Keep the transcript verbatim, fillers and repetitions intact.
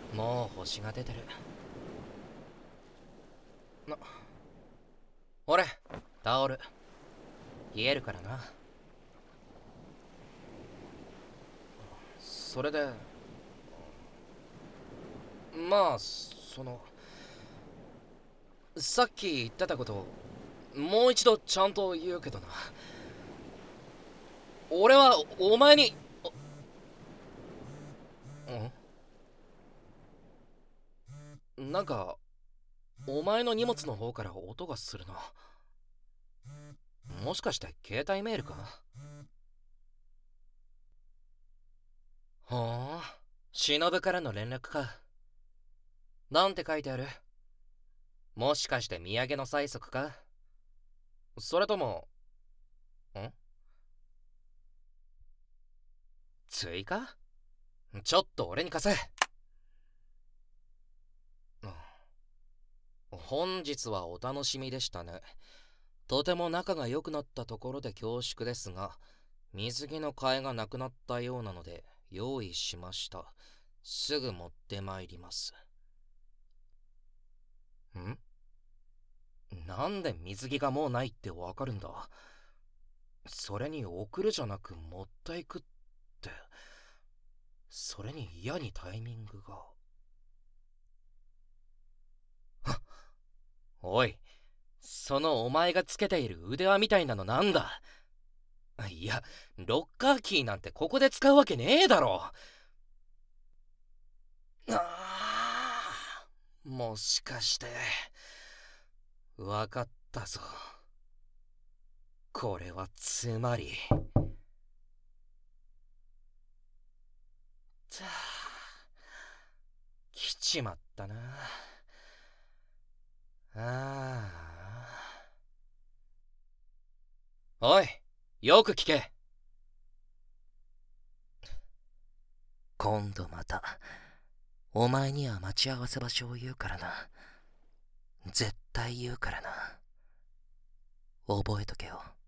もう星が出てる。な、俺、タオル。冷えるからな。それで、まあ、その、さっき言ってたこと、もう一度ちゃんと言うけどな。俺は、お前に、んなんか、お前の荷物の方から音がするな。もしかして携帯メールか？ほう、忍からの連絡か。なんて書いてある？もしかして土産の催促か？それとも、ん追加？ちょっと俺に貸せ。本日はお楽しみでしたね。とても仲が良くなったところで恐縮ですが、水着の替えがなくなったようなので用意しました。すぐ持ってまいります。んなんで水着がもうないってわかるんだ？それに送るじゃなく持っていくって、それに嫌にタイミングが。おい、そのお前がつけている腕輪みたいなのなんだ？いや、ロッカーキーなんてここで使うわけねえだろ。あー、もしかして、わかったぞ。これはつまり。た来ちまったな。ああ。おい、よく聞け。今度また、お前には待ち合わせ場所を言うからな。絶対言うからな。覚えとけよ。